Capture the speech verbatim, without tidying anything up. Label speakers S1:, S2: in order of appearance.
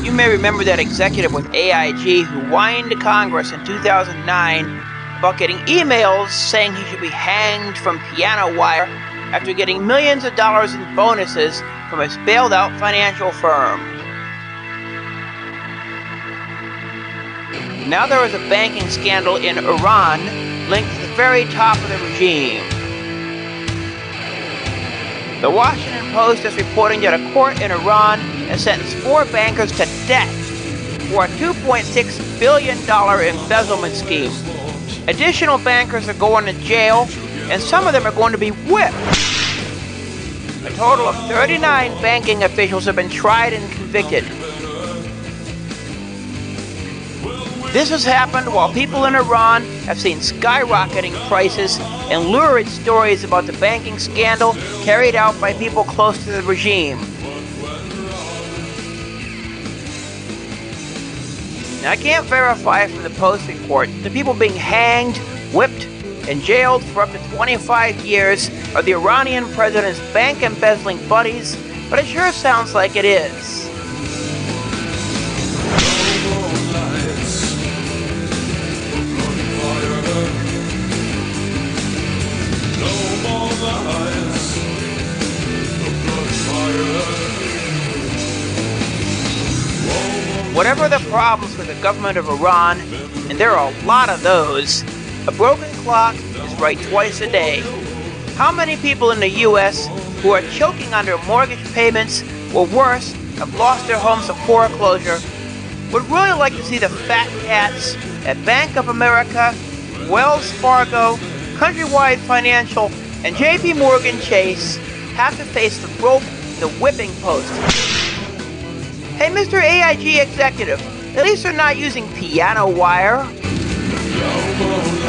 S1: You may remember that executive with A I G who whined to Congress in two thousand nine about getting emails saying he should be hanged from piano wire after getting millions of dollars in bonuses from his bailed-out financial firm. Now there is a banking scandal in Iran linked to the very top of the regime. The Washington Post is reporting that a court in Iran has sentenced four bankers to death for a two point six billion dollars embezzlement scheme. Additional bankers are going to jail, and some of them are going to be whipped. A total of thirty-nine banking officials have been tried and convicted. This has happened while people in Iran have seen skyrocketing prices and lurid stories about the banking scandal carried out by people close to the regime. Now, I can't verify from the Post report the people being hanged, whipped, and jailed for up to twenty-five years are the Iranian president's bank embezzling buddies, but it sure sounds like it is. Whatever the problems with the government of Iran, and there are a lot of those, a broken clock is right twice a day. How many people in the U S who are choking under mortgage payments or worse, have lost their homes to foreclosure, would really like to see the fat cats at Bank of America, Wells Fargo, Countrywide Financial, and J P Morgan Chase have to face the rope, the whipping post? Hey, Mister A I G executive, at least they're not using piano wire.